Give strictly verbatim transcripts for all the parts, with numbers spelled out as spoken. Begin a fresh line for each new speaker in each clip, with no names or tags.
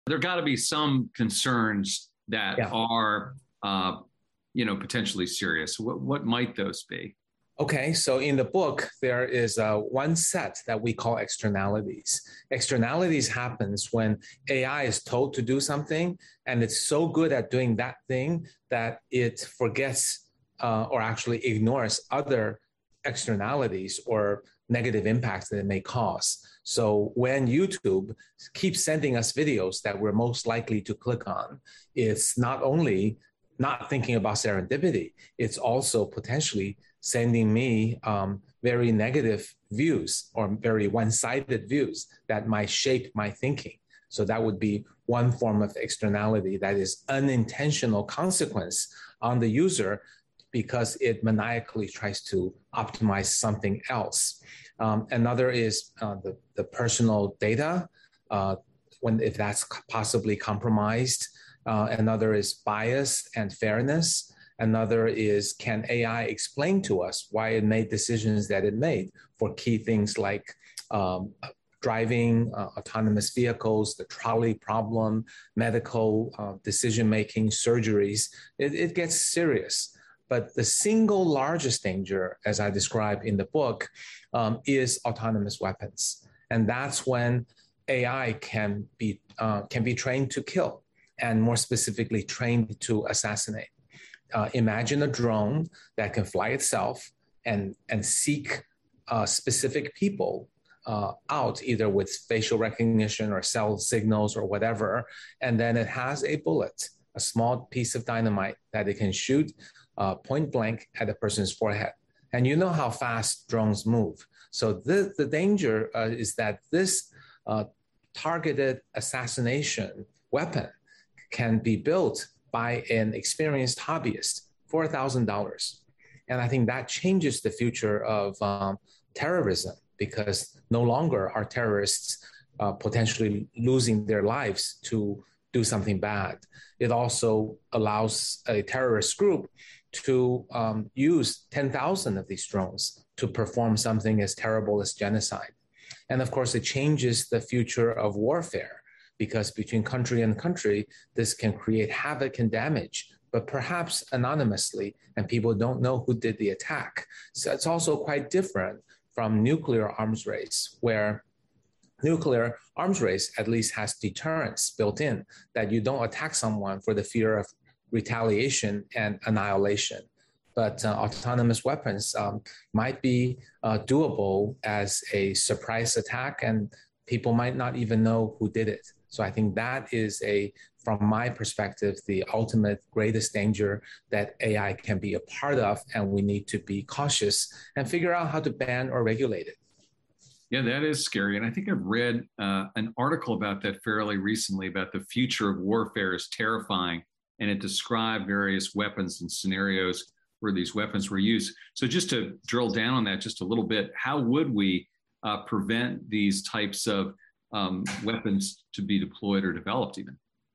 There got to be some concerns that
Yeah.
are, uh, you know, potentially serious. What, what might those be?
Okay, so in the book, there is uh, one set that we call externalities. Externalities happens when A I is told to do something, and it's so good at doing that thing that it forgets uh, or actually ignores other externalities or negative impacts that it may cause. So when YouTube keeps sending us videos that we're most likely to click on, it's not only not thinking about serendipity, it's also potentially sending me um, very negative views or very one-sided views that might shape my thinking. So that would be one form of externality that is unintentional consequence on the user because it maniacally tries to optimize something else. Um, another is uh, the, the personal data, uh, when if that's possibly compromised. Uh, another is bias and fairness. Another is, can A I explain to us why it made decisions that it made for key things like um, driving, uh, autonomous vehicles, the trolley problem, medical uh, decision-making, surgeries. It, it gets serious. But the single largest danger, as I describe in the book, um, is autonomous weapons. And that's when A I can be, uh, can be trained to kill, and more specifically, trained to assassinate. Uh, imagine a drone that can fly itself and, and seek uh, specific people uh, out, either with facial recognition or cell signals or whatever. And then it has a bullet, a small piece of dynamite that it can shoot uh, point blank at a person's forehead. And you know how fast drones move. So the, the danger uh, is that this uh, targeted assassination weapon can be built by an experienced hobbyist for one thousand dollars. And I think that changes the future of um, terrorism, because no longer are terrorists uh, potentially losing their lives to do something bad. It also allows a terrorist group to um, use ten thousand of these drones to perform something as terrible as genocide. And of course, it changes the future of warfare, because between country and country, this can create havoc and damage, but perhaps anonymously, and people don't know who did the attack. So it's also quite different from nuclear arms race, where nuclear arms race at least has deterrence built in, that you don't attack someone for the fear of retaliation and annihilation. But uh, autonomous weapons um, might be uh, doable as a surprise attack, and people might not even know who did it. So I think that is a, from my perspective, the ultimate greatest danger that A I can be a part of, and we need to be cautious and figure out how to ban or regulate it.
Yeah, that is scary. And I think I've read uh, an article about that fairly recently, about the future of warfare is terrifying. And it described various weapons and scenarios where these weapons were used. So just to drill down on that just a little bit, how would we uh, prevent these types of um, weapons to be deployed or developed even?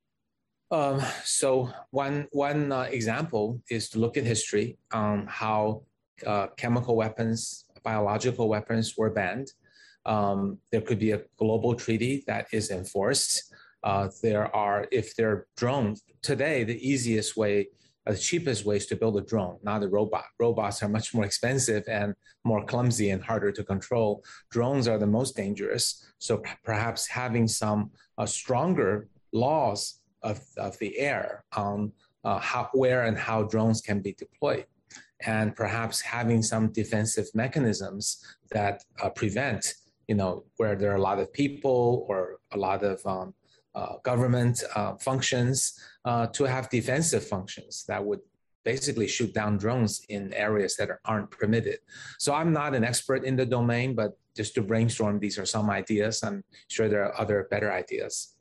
Um, so one, one uh, example is to look at history on how uh, chemical weapons, biological weapons were banned. Um, there could be a global treaty that is enforced. Uh, there are, if they're drones, today the easiest way, uh, the cheapest way is to build a drone, not a robot. Robots are much more expensive and more clumsy and harder to control. Drones are the most dangerous. So p- perhaps having some uh, stronger laws of, of the air on uh, how, where and how drones can be deployed. And perhaps having some defensive mechanisms that uh, prevent, you know, where there are a lot of people or a lot of um, uh, government uh, functions, uh, to have defensive functions that would basically shoot down drones in areas that are, aren't permitted. So I'm not an expert in the domain, but just to brainstorm, these are some ideas. I'm sure there are other better ideas.